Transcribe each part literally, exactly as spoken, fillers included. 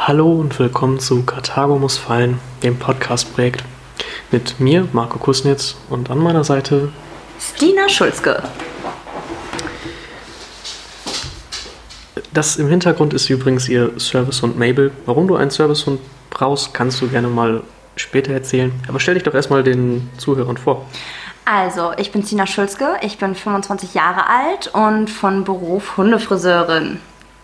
Hallo und willkommen zu Karthago muss fallen, dem Podcast-Projekt mit mir, Marco Kusnitz, und an meiner Seite Stina Schulzke. Das im Hintergrund ist übrigens ihr Servicehund Mabel. Warum du einen Servicehund brauchst, kannst du gerne mal später erzählen. Aber stell dich doch erstmal den Zuhörern vor. Also, ich bin Stina Schulzke, ich bin fünfundzwanzig Jahre alt und von Beruf Hundefriseurin.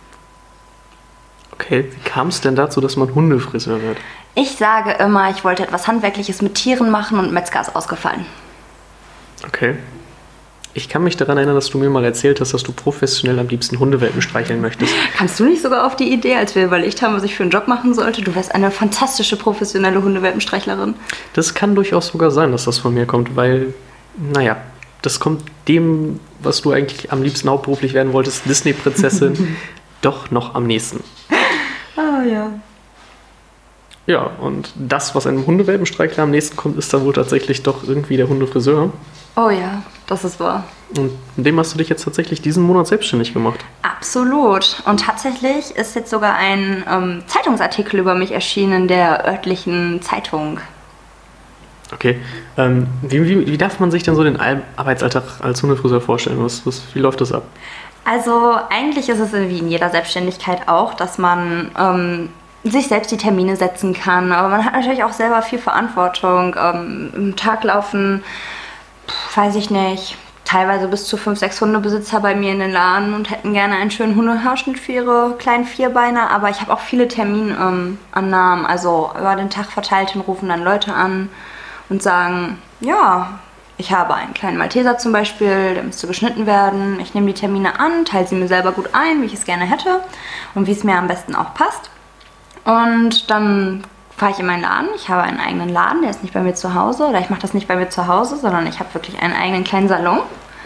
Okay, wie kam es denn dazu, dass man Hundefriseur wird? Ich sage immer, ich wollte etwas Handwerkliches mit Tieren machen und Metzger ist ausgefallen. Okay. Ich kann mich daran erinnern, dass du mir mal erzählt hast, dass du professionell am liebsten Hundewelpen streicheln möchtest. Kamst du nicht sogar auf die Idee, als wir überlegt haben, was ich für einen Job machen sollte? Du wärst eine fantastische professionelle Hundewelpenstreichlerin. Das kann durchaus sogar sein, dass das von mir kommt, weil, naja, das kommt dem, was du eigentlich am liebsten hauptberuflich werden wolltest, Disney-Prinzessin, doch noch am nächsten. Ah ja. Ja, und das, was einem Hundewelpenstreichler am nächsten kommt, ist dann wohl tatsächlich doch irgendwie der Hundefriseur. Oh ja, das ist wahr. Und in dem hast du dich jetzt tatsächlich diesen Monat selbstständig gemacht. Absolut. Und tatsächlich ist jetzt sogar ein ähm, Zeitungsartikel über mich erschienen in der örtlichen Zeitung. Okay. Ähm, wie, wie, wie darf man sich denn so den Arbeitsalltag als Hundefriseur vorstellen? Was, was, wie läuft das ab? Also eigentlich ist es wie in jeder Selbstständigkeit auch, dass man ähm, sich selbst die Termine setzen kann. Aber man hat natürlich auch selber viel Verantwortung. Ähm, Im Tag laufen, pf, weiß ich nicht, teilweise bis zu fünf, sechs Hundebesitzer bei mir in den Laden und hätten gerne einen schönen Hundehaarschnitt für ihre kleinen Vierbeiner. Aber ich habe auch viele Terminannahmen. Also über den Tag verteilt hin rufen dann Leute an und sagen, ja, ich habe einen kleinen Malteser zum Beispiel, der müsste geschnitten werden. Ich nehme die Termine an, teile sie mir selber gut ein, wie ich es gerne hätte und wie es mir am besten auch passt. Und dann fahre ich in meinen Laden. Ich habe einen eigenen Laden, der ist nicht bei mir zu Hause. Oder ich mache das nicht bei mir zu Hause, sondern ich habe wirklich einen eigenen kleinen Salon.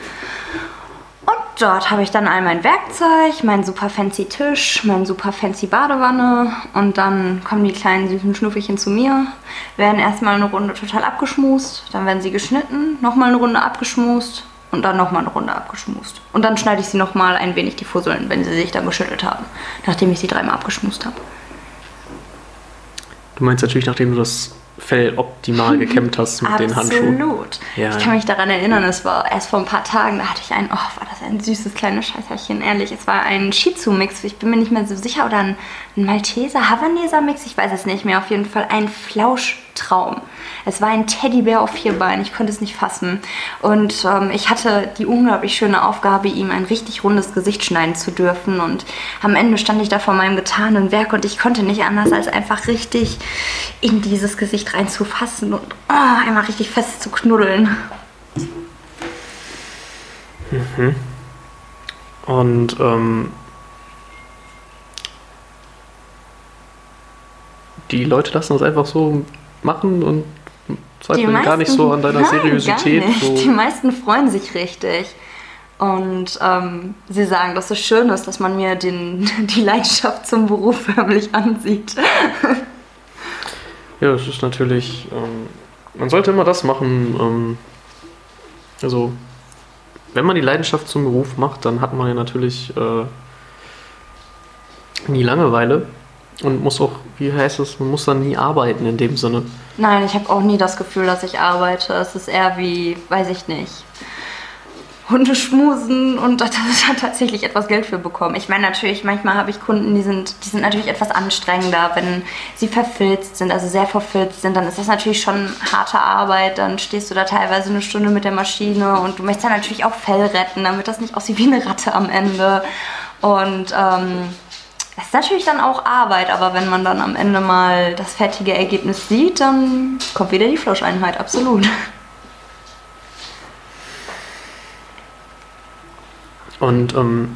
Und dort habe ich dann all mein Werkzeug, meinen super fancy Tisch, meinen super fancy Badewanne. Und dann kommen die kleinen süßen Schnuffelchen zu mir, werden erstmal eine Runde total abgeschmust. Dann werden sie geschnitten, nochmal eine Runde abgeschmust und dann nochmal eine Runde abgeschmust. Und dann schneide ich sie nochmal ein wenig die Fusseln, wenn sie sich dann geschüttelt haben, nachdem ich sie dreimal abgeschmust habe. Du meinst natürlich, nachdem du das Fell optimal gekämmt hast mit den Handschuhen. Absolut. Ja. Ich kann mich daran erinnern, es war erst vor ein paar Tagen, da hatte ich einen, oh, war das ein süßes kleines Scheißerchen, ehrlich. Es war ein Shih Tzu-Mix, ich bin mir nicht mehr so sicher, oder ein, ein Malteser, Havaneser-Mix, ich weiß es nicht mehr, auf jeden Fall ein Flauschtraum. Es war ein Teddybär auf vier Beinen, ich konnte es nicht fassen. Und ähm, ich hatte die unglaublich schöne Aufgabe, ihm ein richtig rundes Gesicht schneiden zu dürfen. Und am Ende stand ich da vor meinem getanen Werk und ich konnte nicht anders, als einfach richtig in dieses Gesicht reinzufassen und oh, einmal richtig fest zu knuddeln. Mhm. Und ähm, die Leute lassen das einfach so machen und zweifeln meisten, gar nicht so an deiner nein, Seriosität. Gar nicht. So. Die meisten freuen sich richtig. Und ähm, sie sagen, dass es schön ist, dass man mir den, die Leidenschaft zum Beruf förmlich ansieht. Ja, das ist natürlich, ähm, man sollte immer das machen, ähm, also wenn man die Leidenschaft zum Beruf macht, dann hat man ja natürlich äh, nie Langeweile und muss auch, wie heißt es, man muss dann nie arbeiten in dem Sinne. Nein, ich habe auch nie das Gefühl, dass ich arbeite. Es ist eher wie, weiß ich nicht, Hunde schmusen und da tatsächlich etwas Geld für bekommen. Ich meine natürlich, manchmal habe ich Kunden, die sind, die sind natürlich etwas anstrengender, wenn sie verfilzt sind, also sehr verfilzt sind, dann ist das natürlich schon harte Arbeit, dann stehst du da teilweise eine Stunde mit der Maschine und du möchtest dann natürlich auch Fell retten, damit das nicht aussieht wie eine Ratte am Ende. Und ähm, das ist natürlich dann auch Arbeit, aber wenn man dann am Ende mal das fertige Ergebnis sieht, dann kommt wieder die Flauscheinheit, absolut. Und ähm,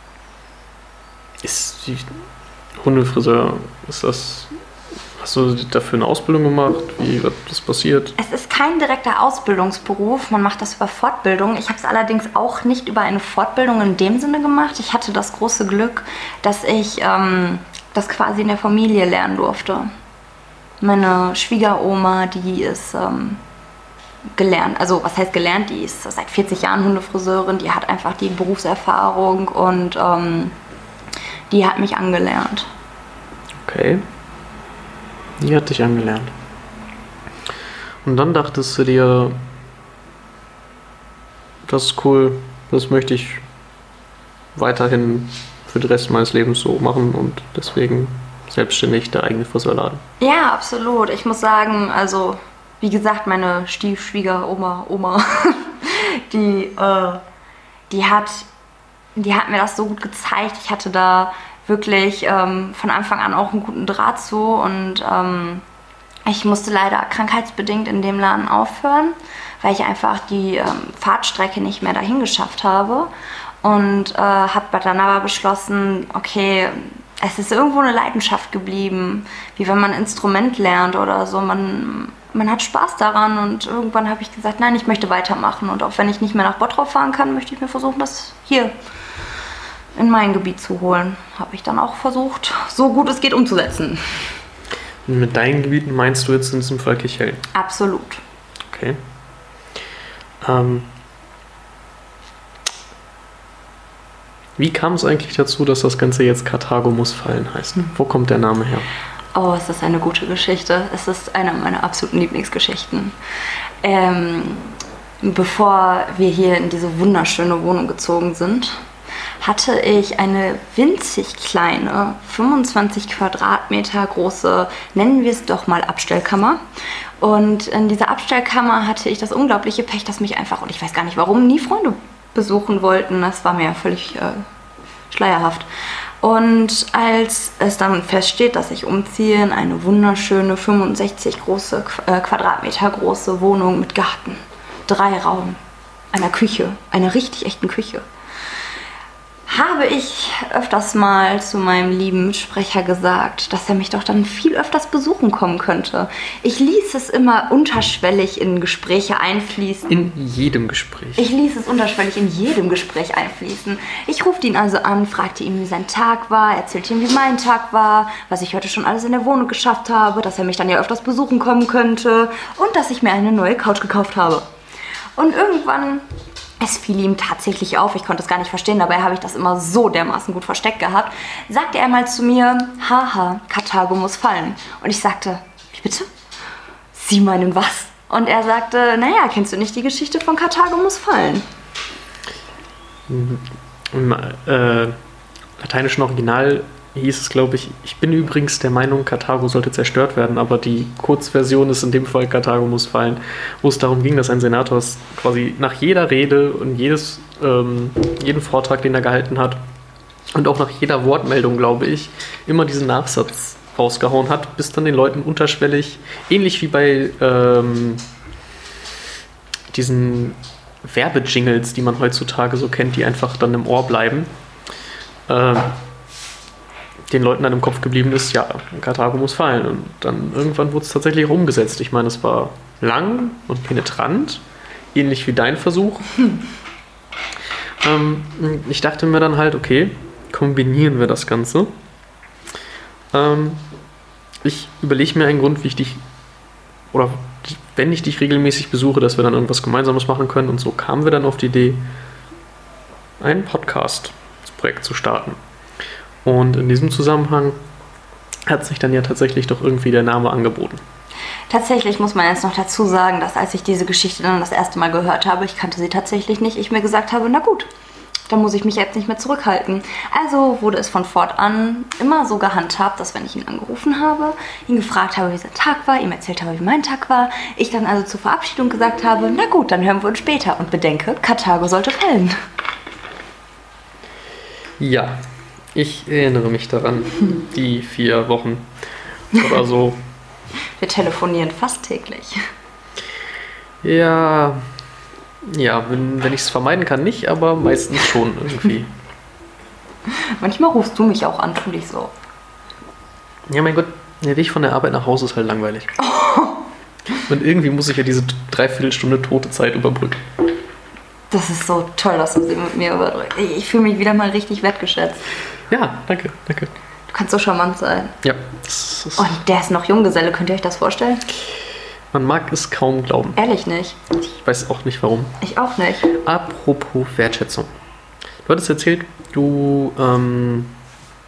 ist die Hundefriseur, ist das, hast du dafür eine Ausbildung gemacht? Wie wird das passiert? Es ist kein direkter Ausbildungsberuf, man macht das über Fortbildung. Ich habe es allerdings auch nicht über eine Fortbildung in dem Sinne gemacht. Ich hatte das große Glück, dass ich ähm, das quasi in der Familie lernen durfte. Meine Schwiegeroma, die ist ähm, gelernt, also was heißt gelernt, die ist seit vierzig Jahren Hundefriseurin, die hat einfach die Berufserfahrung und ähm, die hat mich angelernt. Okay. Okay. Die hat dich angelernt. Und dann dachtest du dir, das ist cool, das möchte ich weiterhin für den Rest meines Lebens so machen und deswegen selbstständig der eigene Friseurladen. Ja, absolut. Ich muss sagen, also wie gesagt, meine Stiefschwiegeroma, Oma, die, äh, die hat, die hat mir das so gut gezeigt. Ich hatte da wirklich ähm, von Anfang an auch einen guten Draht zu und ähm, ich musste leider krankheitsbedingt in dem Laden aufhören, weil ich einfach die ähm, Fahrtstrecke nicht mehr dahin geschafft habe und äh, habe dann aber beschlossen, okay, es ist irgendwo eine Leidenschaft geblieben, wie wenn man ein Instrument lernt oder so. Man, man hat Spaß daran und irgendwann habe ich gesagt, nein, ich möchte weitermachen. Und auch wenn ich nicht mehr nach Bottrop fahren kann, möchte ich mir versuchen, das hier in mein Gebiet zu holen. Habe ich dann auch versucht, so gut es geht umzusetzen. Und mit deinen Gebieten meinst du jetzt in diesem Fall Kirchhellen? Absolut. Okay. Ähm, wie kam es eigentlich dazu, dass das Ganze jetzt Karthago muss fallen heißt? Wo kommt der Name her? Oh, es ist eine gute Geschichte. Es ist eine meiner absoluten Lieblingsgeschichten. Ähm, bevor wir hier in diese wunderschöne Wohnung gezogen sind, hatte ich eine winzig kleine, fünfundzwanzig Quadratmeter große, nennen wir es doch mal Abstellkammer. Und in dieser Abstellkammer hatte ich das unglaubliche Pech, dass mich einfach, und ich weiß gar nicht warum, nie Freunde besuchen wollten. Das war mir völlig äh, schleierhaft. Und als es dann feststeht, dass ich umziehe in eine wunderschöne, fünfundsechzig große, äh, Quadratmeter große Wohnung mit Garten, drei Raum, einer Küche, einer richtig echten Küche, habe ich öfters mal zu meinem lieben Mitsprecher gesagt, dass er mich doch dann viel öfters besuchen kommen könnte. Ich ließ es immer unterschwellig in Gespräche einfließen. In jedem Gespräch? Ich ließ es unterschwellig in jedem Gespräch einfließen. Ich rufte ihn also an, fragte ihn, wie sein Tag war, erzählte ihm, wie mein Tag war, was ich heute schon alles in der Wohnung geschafft habe, dass er mich dann ja öfters besuchen kommen könnte und dass ich mir eine neue Couch gekauft habe. Und irgendwann... Es fiel ihm tatsächlich auf, ich konnte es gar nicht verstehen, dabei habe ich das immer so dermaßen gut versteckt gehabt, sagte er mal zu mir, haha, Karthago muss fallen. Und ich sagte, wie bitte? Sie meinen was? Und er sagte, naja, kennst du nicht die Geschichte von Karthago muss fallen? Im äh, lateinischen Original hieß es, glaube ich, ich bin übrigens der Meinung, Karthago sollte zerstört werden, aber die Kurzversion ist in dem Fall, Karthago muss fallen, wo es darum ging, dass ein Senator quasi nach jeder Rede und jedes, ähm, jeden Vortrag, den er gehalten hat und auch nach jeder Wortmeldung, glaube ich, immer diesen Nachsatz rausgehauen hat, bis dann den Leuten unterschwellig, ähnlich wie bei ähm, diesen Werbejingles, die man heutzutage so kennt, die einfach dann im Ohr bleiben, ähm, den Leuten dann im Kopf geblieben ist, ja, Karthago muss fallen. Und dann irgendwann wurde es tatsächlich auch umgesetzt. Ich meine, es war lang und penetrant, ähnlich wie dein Versuch. Hm. Ähm, ich dachte mir dann halt, okay, kombinieren wir das Ganze. Ähm, ich überlege mir einen Grund, wie ich dich, oder wenn ich dich regelmäßig besuche, dass wir dann irgendwas Gemeinsames machen können. Und so kamen wir dann auf die Idee, ein Podcast-Projekt zu starten. Und in diesem Zusammenhang hat sich dann ja tatsächlich doch irgendwie der Name angeboten. Tatsächlich muss man jetzt noch dazu sagen, dass als ich diese Geschichte dann das erste Mal gehört habe, ich kannte sie tatsächlich nicht, ich mir gesagt habe, na gut, dann muss ich mich jetzt nicht mehr zurückhalten. Also wurde es von fortan immer so gehandhabt, dass wenn ich ihn angerufen habe, ihn gefragt habe, wie sein Tag war, ihm erzählt habe, wie mein Tag war, ich dann also zur Verabschiedung gesagt habe, na gut, dann hören wir uns später und bedenke, Karthago sollte fallen. Ja. Ich erinnere mich daran, die vier Wochen oder so. Wir telefonieren fast täglich. Ja, ja, wenn, wenn ich es vermeiden kann, nicht, aber meistens schon irgendwie. Manchmal rufst du mich auch an, tu dich so. Ja, mein Gott, der Weg von der Arbeit nach Hause ist halt langweilig. Oh. Und irgendwie muss ich ja diese Dreiviertelstunde tote Zeit überbrücken. Das ist so toll, dass du sie mit mir überdrückst. Ich fühle mich wieder mal richtig wertgeschätzt. Ja, danke, danke. Du kannst so charmant sein. Ja. Das ist und der ist noch Junggeselle, könnt ihr euch das vorstellen? Man mag es kaum glauben. Ehrlich nicht. Ich weiß auch nicht, warum. Ich auch nicht. Apropos Wertschätzung. Du hattest erzählt, du ähm,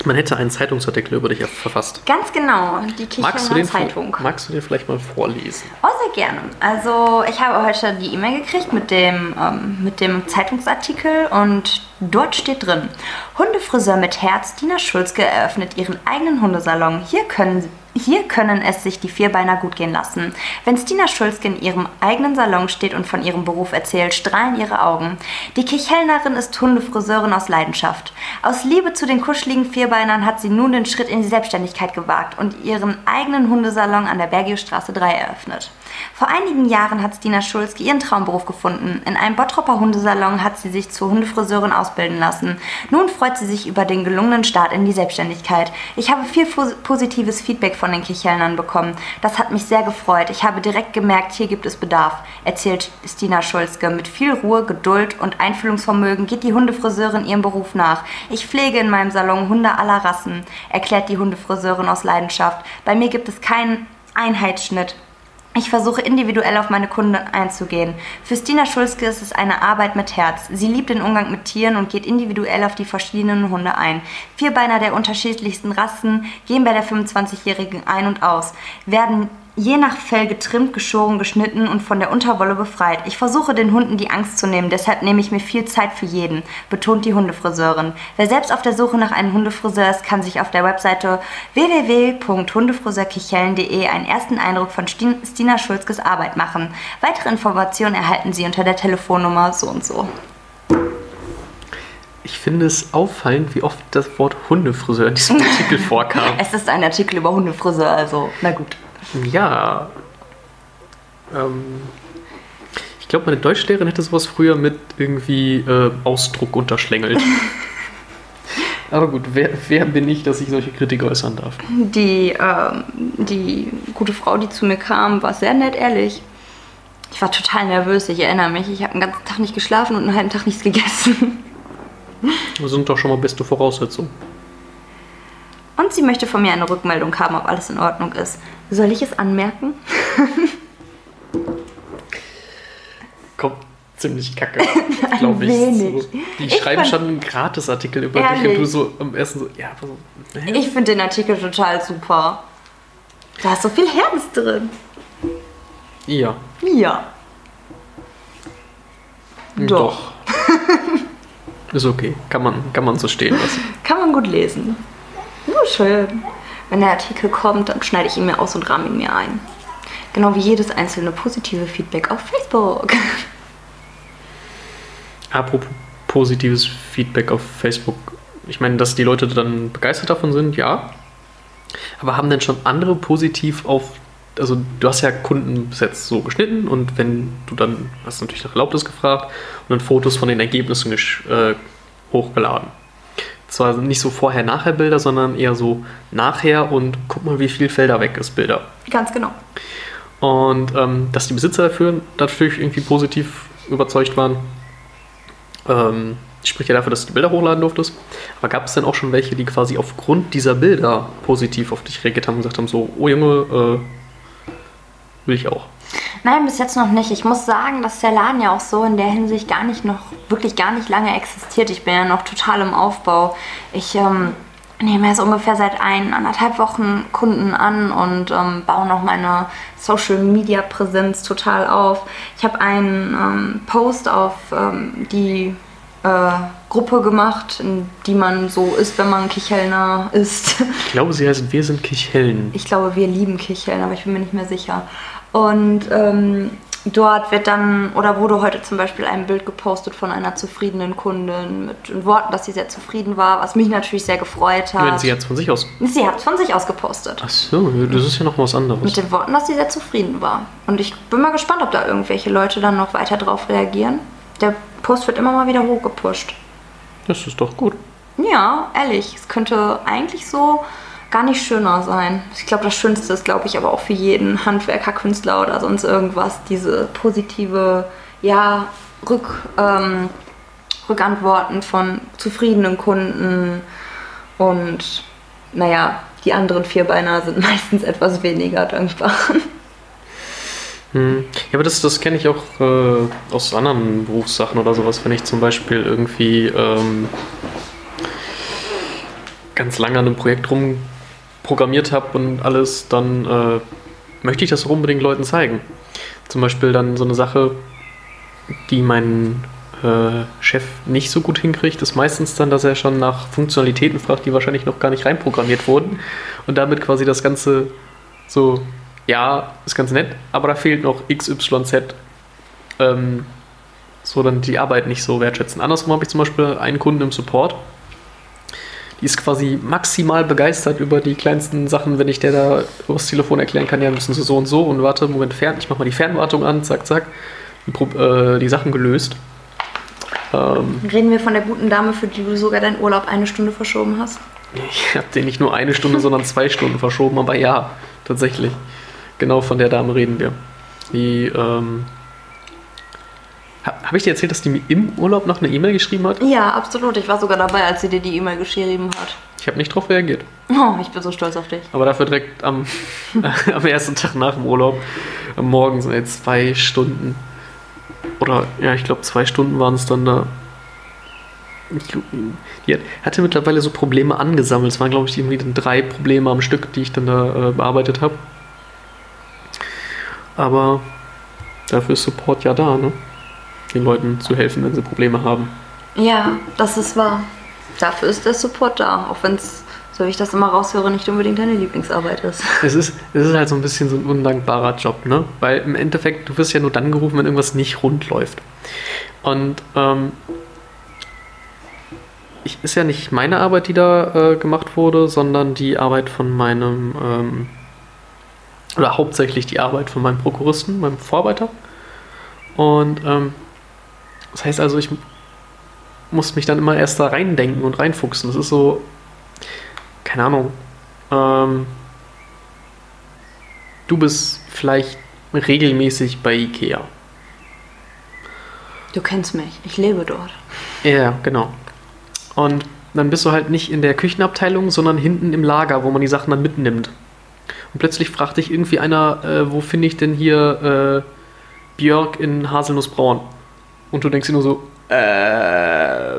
Man hätte einen Zeitungsartikel über dich verfasst. Ganz genau, die Magst du, Kichelner den, Zeitung. magst du den vielleicht mal vorlesen? Oh, sehr gerne. Also ich habe heute die E-Mail gekriegt mit dem, ähm, mit dem Zeitungsartikel und dort steht drin: Hundefriseur mit Herz, Stina Schulzke eröffnet ihren eigenen Hundesalon. Hier können Hier können es sich die Vierbeiner gut gehen lassen. Wenn Stina Schulzke in ihrem eigenen Salon steht und von ihrem Beruf erzählt, strahlen ihre Augen. Die Kichelnerin ist Hundefriseurin aus Leidenschaft. Aus Liebe zu den kuscheligen Vierbeinern hat sie nun den Schritt in die Selbstständigkeit gewagt und ihren eigenen Hundesalon an der Bergiusstraße drei eröffnet. Vor einigen Jahren hat Stina Schulzke ihren Traumberuf gefunden. In einem Bottropper Hundesalon hat sie sich zur Hundefriseurin ausbilden lassen. Nun freut sie sich über den gelungenen Start in die Selbstständigkeit. Ich habe viel positives Feedback von den Kichelnern bekommen. Das hat mich sehr gefreut. Ich habe direkt gemerkt, hier gibt es Bedarf, erzählt Stina Schulzke. Mit viel Ruhe, Geduld und Einfühlungsvermögen geht die Hundefriseurin ihrem Beruf nach. Ich pflege in meinem Salon Hunde aller Rassen, erklärt die Hundefriseurin aus Leidenschaft. Bei mir gibt es keinen Einheitsschnitt. Ich versuche individuell auf meine Kunden einzugehen. Für Stina Schulzke ist es eine Arbeit mit Herz. Sie liebt den Umgang mit Tieren und geht individuell auf die verschiedenen Hunde ein. Vierbeiner der unterschiedlichsten Rassen gehen bei der fünfundzwanzigjährigen ein und aus, werden je nach Fell getrimmt, geschoren, geschnitten und von der Unterwolle befreit. Ich versuche den Hunden die Angst zu nehmen, deshalb nehme ich mir viel Zeit für jeden, betont die Hundefriseurin. Wer selbst auf der Suche nach einem Hundefriseur ist, kann sich auf der Webseite w w w punkt hundefriseurkichellen punkt de einen ersten Eindruck von Stina Schulzkes Arbeit machen. Weitere Informationen erhalten Sie unter der Telefonnummer so und so. Ich finde es auffallend, wie oft das Wort Hundefriseur in diesem Artikel vorkam. Es ist ein Artikel über Hundefriseur, also na gut. Ja. Ähm, ich glaube, meine Deutschlehrerin hätte sowas früher mit irgendwie äh, Ausdruck unterschlängelt. Aber gut, wer, wer bin ich, dass ich solche Kritik äußern darf? Die, ähm, die gute Frau, die zu mir kam, war sehr nett, ehrlich. Ich war total nervös, ich erinnere mich. Ich habe einen ganzen Tag nicht geschlafen und einen halben Tag nichts gegessen. Das sind doch schon mal beste Voraussetzungen. Und sie möchte von mir eine Rückmeldung haben, ob alles in Ordnung ist. Soll ich es anmerken? Kommt ziemlich kacke, glaube ich. Wenig. So, die Ich schreiben fand- schon einen Gratisartikel über Ehrlich? dich und du so am ersten so, ja, aber so, hä? Ich finde den Artikel total super. Da ist so viel Herz drin. Ja, Ja. doch. Ist okay, kann man, kann man so stehen lassen. Kann man gut lesen. Nur schön. Wenn der Artikel kommt, dann schneide ich ihn mir aus und rahme ihn mir ein. Genau wie jedes einzelne positive Feedback auf Facebook. Apropos positives Feedback auf Facebook. Ich meine, dass die Leute dann begeistert davon sind, ja. Aber haben denn schon andere positiv auf, also du hast ja Kunden bis jetzt so geschnitten und wenn du dann, hast du natürlich nach Erlaubnis gefragt und dann Fotos von den Ergebnissen gesch- äh, hochgeladen. Zwar nicht so Vorher-Nachher-Bilder, sondern eher so nachher und guck mal, wie viel Felder weg ist, Bilder. Ganz genau. Und ähm, dass die Besitzer dafür natürlich irgendwie positiv überzeugt waren, ähm, spricht ja dafür, dass du die Bilder hochladen durftest. Aber gab es denn auch schon welche, die quasi aufgrund dieser Bilder positiv auf dich reagiert haben und gesagt haben, so, oh Junge, äh, will ich auch. Nein, bis jetzt noch nicht. Ich muss sagen, dass der Laden ja auch so in der Hinsicht gar nicht noch, wirklich gar nicht lange existiert. Ich bin ja noch total im Aufbau. Ich ähm, nehme jetzt ungefähr seit ein, anderthalb Wochen Kunden an und ähm, baue noch meine Social-Media-Präsenz total auf. Ich habe einen ähm, Post auf ähm, die äh, Gruppe gemacht, in die man so ist, wenn man Kichelner ist. Ich glaube, sie heißt Wir sind Kichellen. Ich glaube, wir lieben Kicheln, aber ich bin mir nicht mehr sicher. Und ähm, dort wird dann, oder wurde heute zum Beispiel ein Bild gepostet von einer zufriedenen Kundin mit Worten, dass sie sehr zufrieden war, was mich natürlich sehr gefreut hat. Wenn sie jetzt von sich aus. Sie hat es von sich aus gepostet. Ach so, das ist ja noch was anderes. Mit den Worten, dass sie sehr zufrieden war. Und ich bin mal gespannt, ob da irgendwelche Leute dann noch weiter drauf reagieren. Der Post wird immer mal wieder hochgepusht. Das ist doch gut. Ja, ehrlich, es könnte eigentlich so gar nicht schöner sein. Ich glaube, das Schönste ist, glaube ich, aber auch für jeden Handwerker, Künstler oder sonst irgendwas, diese positive, ja, Rück, ähm, Rückantworten von zufriedenen Kunden und, naja, die anderen Vierbeiner sind meistens etwas weniger dankbar. Hm. Ja, aber das, das kenne ich auch äh, aus anderen Berufssachen oder sowas, wenn ich zum Beispiel irgendwie ähm, ganz lange an einem Projekt rumprogrammiert habe und alles, dann äh, möchte ich das auch unbedingt Leuten zeigen. Zum Beispiel dann so eine Sache, die mein äh, Chef nicht so gut hinkriegt, ist meistens dann, dass er schon nach Funktionalitäten fragt, die wahrscheinlich noch gar nicht reinprogrammiert wurden und damit quasi das Ganze so, ja, ist ganz nett, aber da fehlt noch X Y Z, ähm, so dann die Arbeit nicht so wertschätzen. Andersrum habe ich zum Beispiel einen Kunden im Support, die ist quasi maximal begeistert über die kleinsten Sachen, wenn ich der da übers Telefon erklären kann, ja, müssen sie so und so und warte, Moment, fern, ich mach mal die Fernwartung an, zack, zack, die, äh, die Sachen gelöst. Ähm, Reden wir von der guten Dame, für die du sogar deinen Urlaub eine Stunde verschoben hast? Ich habe den nicht nur eine Stunde, sondern zwei Stunden verschoben, aber ja, tatsächlich. Genau von der Dame reden wir. Die, ähm, Habe ich dir erzählt, dass die mir im Urlaub noch eine E-Mail geschrieben hat? Ja, absolut. Ich war sogar dabei, als sie dir die E-Mail geschrieben hat. Ich habe nicht drauf reagiert. Oh, ich bin so stolz auf dich. Aber dafür direkt am, am ersten Tag nach dem Urlaub, am Morgen sind jetzt zwei Stunden. Oder, ja, ich glaube, zwei Stunden waren es dann da. Die hatte mittlerweile so Probleme angesammelt. Es waren, glaube ich, irgendwie dann drei Probleme am Stück, die ich dann da äh, bearbeitet habe. Aber dafür ist Support ja da, ne? Den Leuten zu helfen, wenn sie Probleme haben. Ja, das ist wahr. Dafür ist der Support da, auch wenn es, so wie ich das immer raushöre, nicht unbedingt deine Lieblingsarbeit ist. Es ist, es ist halt so ein bisschen so ein undankbarer Job, ne? Weil im Endeffekt, du wirst ja nur dann gerufen, wenn irgendwas nicht rund läuft. Und ähm, ich, ist ja nicht meine Arbeit, die da äh, gemacht wurde, sondern die Arbeit von meinem, ähm, oder hauptsächlich die Arbeit von meinem Prokuristen, meinem Vorarbeiter. Und ähm, das heißt also, ich muss mich dann immer erst da reindenken und reinfuchsen. Das ist so, keine Ahnung. Ähm, du bist vielleicht regelmäßig bei Ikea. Du kennst mich, ich lebe dort. Ja, genau. Und dann bist du halt nicht in der Küchenabteilung, sondern hinten im Lager, wo man die Sachen dann mitnimmt. Und plötzlich fragt dich irgendwie einer, äh, wo finde ich denn hier äh, Björk in Haselnussbraun? Und du denkst dir nur so, äh,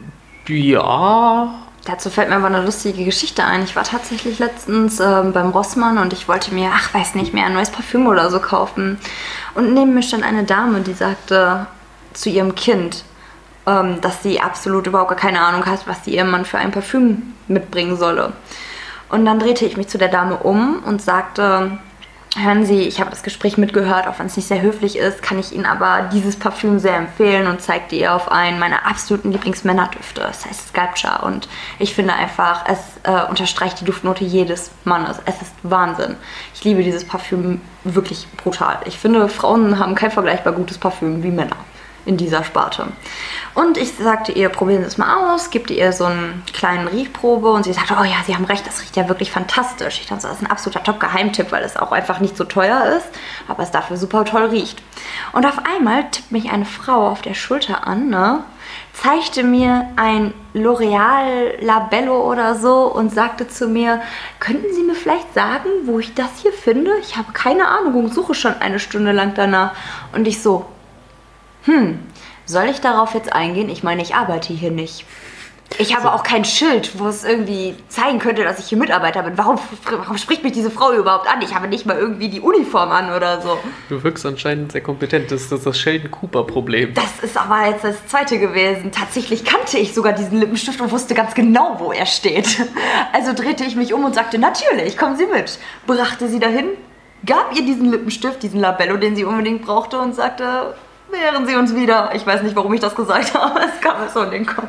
ja. Dazu fällt mir aber eine lustige Geschichte ein. Ich war tatsächlich letztens ähm, beim Rossmann und ich wollte mir, ach, weiß nicht mehr, ein neues Parfüm oder so kaufen. Und neben mir stand eine Dame, die sagte zu ihrem Kind, ähm, dass sie absolut überhaupt gar keine Ahnung hat, was sie ihrem Mann für ein Parfüm mitbringen solle. Und dann drehte ich mich zu der Dame um und sagte, hören Sie, ich habe das Gespräch mitgehört, auch wenn es nicht sehr höflich ist, kann ich Ihnen aber dieses Parfüm sehr empfehlen und zeigte ihr auf einen meiner absoluten Lieblingsmännerdüfte. Das heißt Sculpture und ich finde einfach, es äh, unterstreicht die Duftnote jedes Mannes. Es ist Wahnsinn. Ich liebe dieses Parfüm wirklich brutal. Ich finde, Frauen haben kein vergleichbar gutes Parfüm wie Männer in dieser Sparte. Und ich sagte ihr, probieren Sie es mal aus, gibte ihr so einen kleinen Riechprobe und sie sagte, oh ja, Sie haben recht, das riecht ja wirklich fantastisch. Ich dachte, das ist ein absoluter Top-Geheimtipp, weil es auch einfach nicht so teuer ist, aber es dafür super toll riecht. Und auf einmal tippt mich eine Frau auf der Schulter an, ne, zeigte mir ein L'Oreal Labello oder so und sagte zu mir, könnten Sie mir vielleicht sagen, wo ich das hier finde? Ich habe keine Ahnung und suche schon eine Stunde lang danach. Und ich so, hm, soll ich darauf jetzt eingehen? Ich meine, ich arbeite hier nicht. Ich habe auch kein Schild, wo es irgendwie zeigen könnte, dass ich hier Mitarbeiter bin. Warum, warum spricht mich diese Frau überhaupt an? Ich habe nicht mal irgendwie die Uniform an oder so. Du wirkst anscheinend sehr kompetent. Das ist das, das Sheldon-Cooper-Problem. Das ist aber jetzt das zweite gewesen. Tatsächlich kannte ich sogar diesen Lippenstift und wusste ganz genau, wo er steht. Also drehte ich mich um und sagte, natürlich, kommen Sie mit. Brachte sie dahin, gab ihr diesen Lippenstift, diesen Labello, den sie unbedingt brauchte und sagte, wehren Sie uns wieder. Ich weiß nicht, warum ich das gesagt habe, es kam mir so in den Kopf.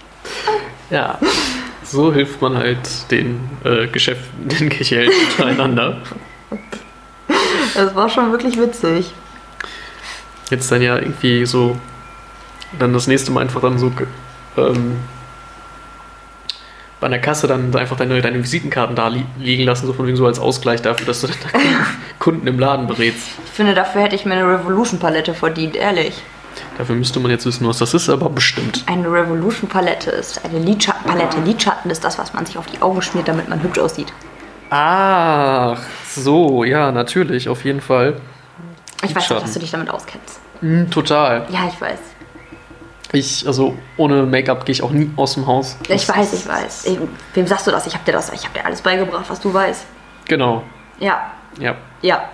Ja, so hilft man halt den äh, Geschäften, den Gehältern untereinander. Das war schon wirklich witzig. Jetzt dann ja irgendwie so, dann das nächste Mal einfach dann so ähm, bei der Kasse dann einfach deine, deine Visitenkarten da li- liegen lassen, so von wegen so als Ausgleich dafür, dass du dann Kunden im Laden berätst. Ich finde, dafür hätte ich mir eine Revolution-Palette verdient, ehrlich. Dafür müsste man jetzt wissen, was das ist, aber bestimmt. Eine Revolution-Palette ist eine Lidschattenpalette. Lidschatten ist das, was man sich auf die Augen schmiert, damit man hübsch aussieht. Ach, so, ja, natürlich, auf jeden Fall. Ich weiß nicht, dass du dich damit auskennst. Mm, total. Ja, ich weiß. Ich, also ohne Make-up gehe ich auch nie aus dem Haus. Ich weiß, ich weiß. Eben, wem sagst du das? Ich habe dir das, ich habe dir alles beigebracht, was du weißt. Genau. Ja. Ja. Ja.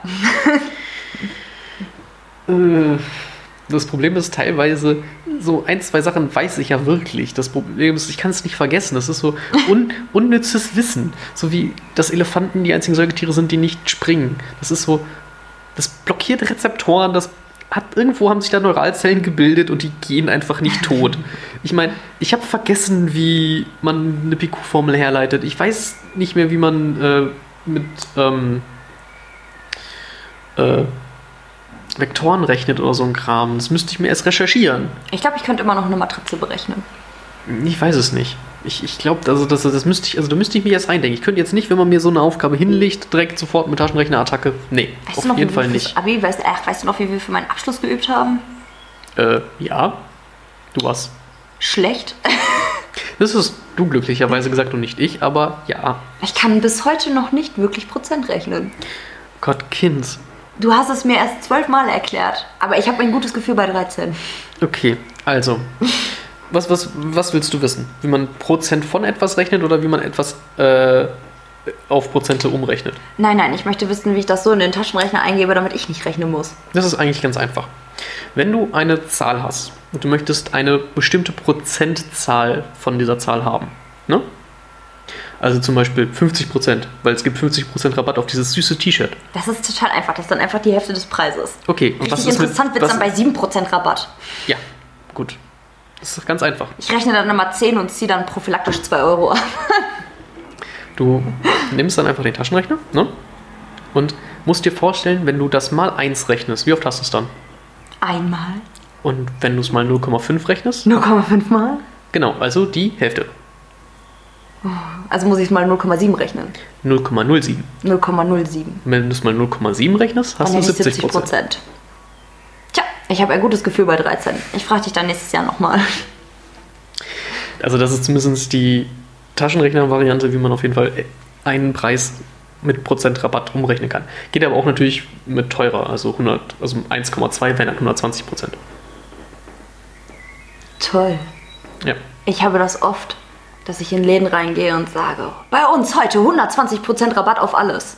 Äh, Das Problem ist teilweise, so ein, zwei Sachen weiß ich ja wirklich. Das Problem ist, ich kann es nicht vergessen. Das ist so un unnützes Wissen. So wie, dass Elefanten die einzigen Säugetiere sind, die nicht springen. Das ist so, das blockiert Rezeptoren, das hat, irgendwo haben sich da Neuralzellen gebildet und die gehen einfach nicht tot. Ich meine, ich habe vergessen, wie man eine P Q-Formel herleitet. Ich weiß nicht mehr, wie man äh, mit ähm, äh, Vektoren rechnet oder so ein Kram. Das müsste ich mir erst recherchieren. Ich glaube, ich könnte immer noch eine Matrize berechnen. Ich weiß es nicht. Ich, ich glaube, also das, das müsste ich, also da müsste ich mich erst reindenken. Ich könnte jetzt nicht, wenn man mir so eine Aufgabe hinlegt, direkt sofort mit Taschenrechner-Attacke. Nee, weißt auf du noch, jeden wie Fall wir nicht. fürs Abi, weißt, ach, weißt du noch, wie wir für meinen Abschluss geübt haben? Äh, ja. Du warst. Schlecht. Das ist du glücklicherweise gesagt und nicht ich, aber ja. Ich kann bis heute noch nicht wirklich Prozent rechnen. Gott, Kind. Du hast es mir erst zwölfmal erklärt, aber ich habe ein gutes Gefühl bei dreizehn. Okay, also. Was, was, was willst du wissen? Wie man Prozent von etwas rechnet oder wie man etwas äh, auf Prozente umrechnet? Nein, nein, ich möchte wissen, wie ich das so in den Taschenrechner eingebe, damit ich nicht rechnen muss. Das ist eigentlich ganz einfach. Wenn du eine Zahl hast und du möchtest eine bestimmte Prozentzahl von dieser Zahl haben, ne? Also zum Beispiel fünfzig Prozent, weil es gibt fünfzig Prozent Rabatt auf dieses süße T-Shirt. Das ist total einfach, das ist dann einfach die Hälfte des Preises. Okay, und Richtig was ist interessant mit, wird es was, dann bei sieben Prozent Rabatt. Ja, gut. Das ist ganz einfach. Ich rechne dann immer zehn und ziehe dann prophylaktisch zwei Euro ab. Du nimmst dann einfach den Taschenrechner, ne? Und musst dir vorstellen, wenn du das mal eins rechnest, wie oft hast du es dann? Einmal. Und wenn du es mal null Komma fünf rechnest? null Komma fünf Mal? Genau, also die Hälfte. Also muss ich es mal null Komma sieben rechnen. null Komma null sieben. null Komma null sieben. Wenn du es mal null Komma sieben rechnest, hast du siebzig Prozent. Tja, ich habe ein gutes Gefühl bei dreizehn. Ich frage dich dann nächstes Jahr nochmal. Also das ist zumindest die Taschenrechner-Variante, wie man auf jeden Fall einen Preis mit Prozent Rabatt umrechnen kann. Geht aber auch natürlich mit teurer, also hundert, also eins Komma zwei wären dann hundertzwanzig Prozent. Toll. Ja. Ich habe das oft, dass ich in Läden reingehe und sage, bei uns heute hundertzwanzig Prozent Rabatt auf alles.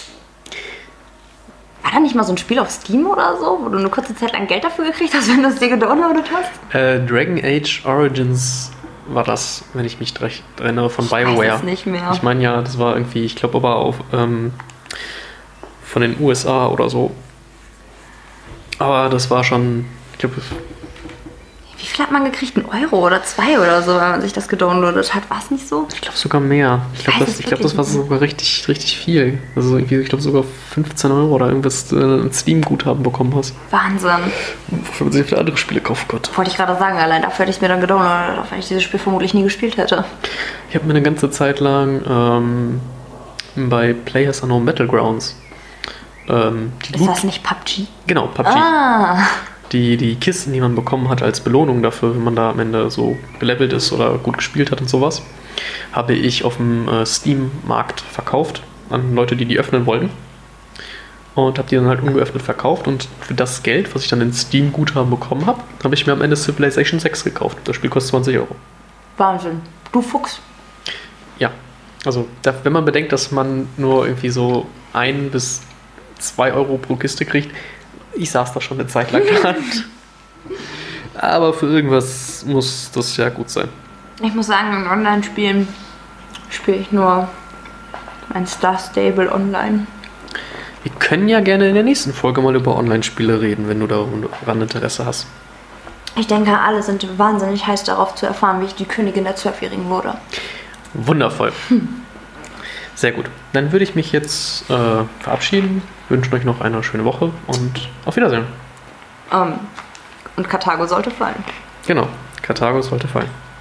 War da nicht mal so ein Spiel auf Steam oder so, wo du eine kurze Zeit lang Geld dafür gekriegt hast, wenn du es dir gedownloadet hast? Äh, Dragon Age Origins war das, wenn ich mich recht erinnere, von BioWare. Ich weiß es nicht mehr. Ich meine ja, das war irgendwie, ich glaube aber auf ähm, von den U S A oder so. Aber das war schon, ich glaube... Wie viel hat man gekriegt? Ein Euro oder zwei oder so, wenn man sich das gedownloadet hat? War es nicht so? Ich glaube sogar mehr. Ich glaube, Weiß das, es ich glaub, das war wirklich nicht. sogar richtig, richtig viel. Also irgendwie, ich glaube sogar fünfzehn Euro oder irgendwas äh, ein Steam-Guthaben bekommen hast. Wahnsinn. Wofür man sich für andere Spiele kaufen konnte. Wollte ich gerade sagen, allein dafür hätte ich es mir dann gedownloadet, auch wenn ich dieses Spiel vermutlich nie gespielt hätte. Ich habe mir eine ganze Zeit lang ähm, bei Players Unknown Battlegrounds ähm, die Ist Loot- das nicht P U B G? Genau, P U B G. Ah, Die, die Kisten, die man bekommen hat als Belohnung dafür, wenn man da am Ende so gelevelt ist oder gut gespielt hat und sowas, habe ich auf dem äh, Steam-Markt verkauft an Leute, die die öffnen wollten. Und habe die dann halt ungeöffnet verkauft. Und für das Geld, was ich dann in Steam-Guthaben bekommen habe, habe ich mir am Ende Civilization sechs gekauft. Das Spiel kostet zwanzig Euro. Wahnsinn. Du Fuchs. Ja, also da, wenn man bedenkt, dass man nur irgendwie so ein bis zwei Euro pro Kiste kriegt, ich saß da schon eine Zeit lang dran. Aber für irgendwas muss das ja gut sein. Ich muss sagen, in Online-Spielen spiele ich nur ein Star Stable Online. Wir können ja gerne in der nächsten Folge mal über Online-Spiele reden, wenn du daran Interesse hast. Ich denke, alle sind wahnsinnig heiß darauf zu erfahren, wie ich die Königin der Zwölfjährigen wurde. Wundervoll. Hm. Sehr gut. Dann würde ich mich jetzt äh, verabschieden. Wünsche euch noch eine schöne Woche und auf Wiedersehen. Um, und Karthago sollte fallen. Genau, Karthago sollte fallen.